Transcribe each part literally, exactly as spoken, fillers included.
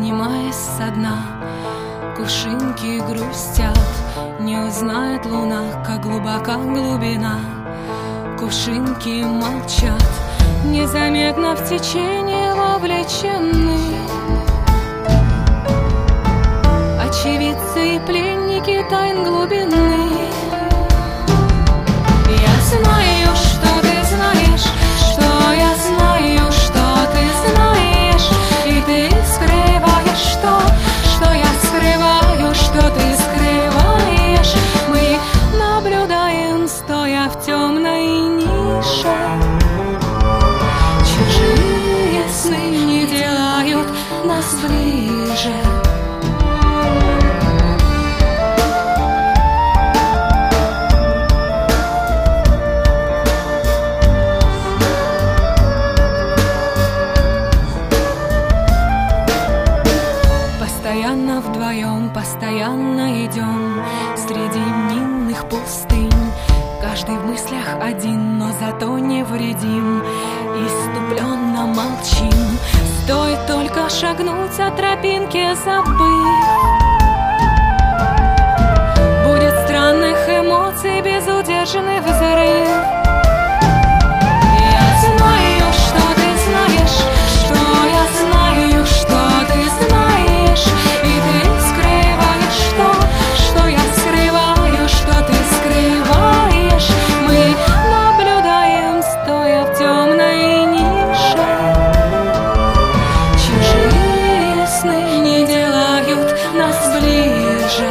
поднимаясь со дна. Кувшинки грустят, не узнает луна, как глубока глубина. Кувшинки молчат, незаметно в течение вовлечены. Очевидцы и пленники тайн глубины. Я знаю, что ты знаешь, что я знаю, что ты знаешь, и ты скрываешь то, что я скрываю, что ты скрываешь. Мы наблюдаем, стоя в темной нише. Чужие сны не делают нас ближе. Постоянно вдвоем, постоянно идем среди минных пустынь. Каждый в мыслях один, но зато невредим. Иступленно молчим, стоит только шагнуть от тропинки, забыв. Будет странных эмоций безудержный взрыв. Я знаю, что ты знаешь, что я знаю, что ты знаешь, и ты скрываешь то, что я скрываю, что ты скрываешь. Мы наблюдаем, стоя в темной нише. Чужие сны не делают нас ближе.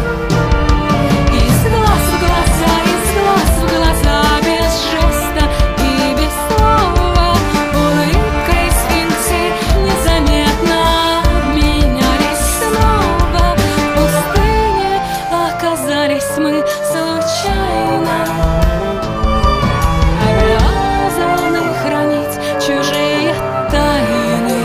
Из глаз в глаза, из глаз в глаза, без жеста и без слова. Улыбкой сфинксы незаметно менялись снова. В пустыне оказались мы случайно, обязаны хранить чужие тайны.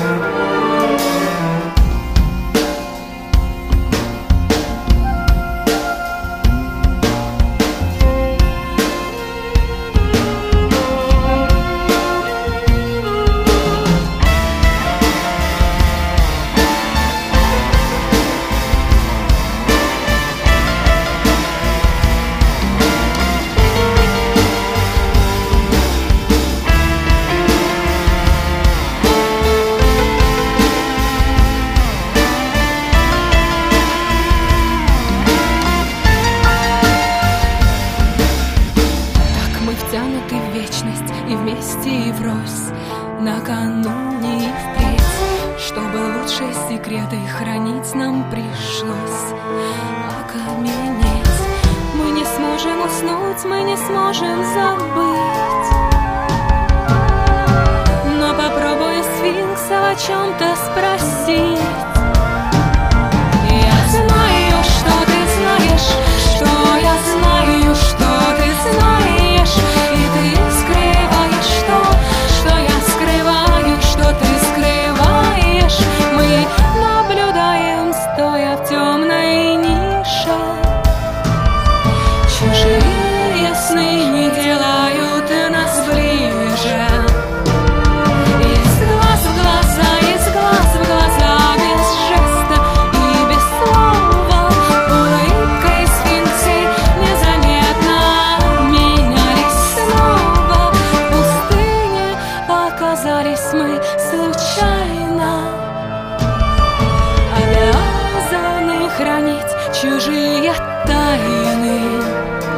Втянуты в вечность и вместе, и врозь, накануне и впредь. Чтобы лучшие секреты хранить нам пришлось окаменеть. Мы не сможем уснуть, мы не сможем забыть. Но попробую сфинкса о чем-то спросить. Я знаю, что ты знаешь, что я знаю, что ты знаешь, и ты скрываешь то, что я скрываю, что ты скрываешь. Мы наблюдаем, стоя в темной нише. Чужие сны не делают нас ближе. Из глаз в глаза, из глаз в глаза, без жеста и без слова. Улыбкой сфинксы незаметно менялись снова. В пустыне оказались мы случайно, обязаны хранить чужие тайны.